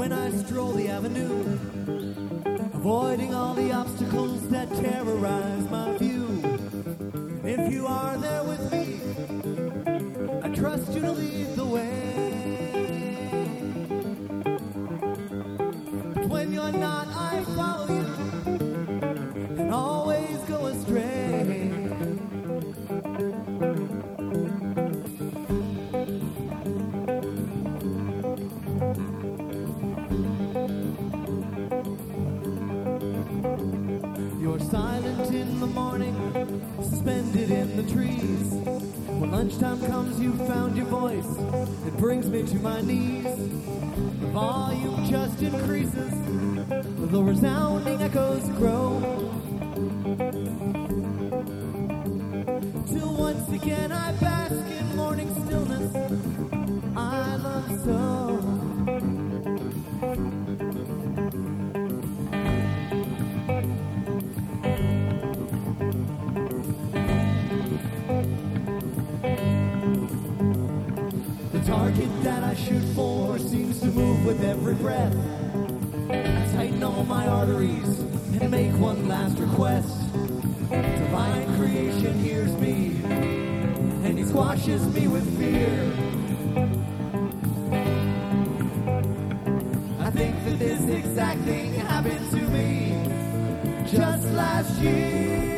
when I stroll the avenue, avoiding all the obstacles that terrorize my view. If you are there with me, I trust you to lead the way. But when you're not, I follow you and always go astray. You're silent in the morning, suspended in the trees. When lunchtime comes, you found your voice. It brings me to my knees. The volume just increases, the resounding echoes grow, till once again I bask in morning stillness I love so. The target that I shoot for seems to move with every breath. I tighten all my arteries and make one last request. Divine creation hears me and he squashes me with fear. I think that this exact thing happened to me just last year.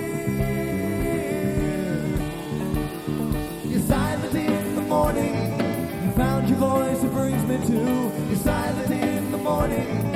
You're silent in the morning, you found your voice, it brings me to. You're silent in the morning,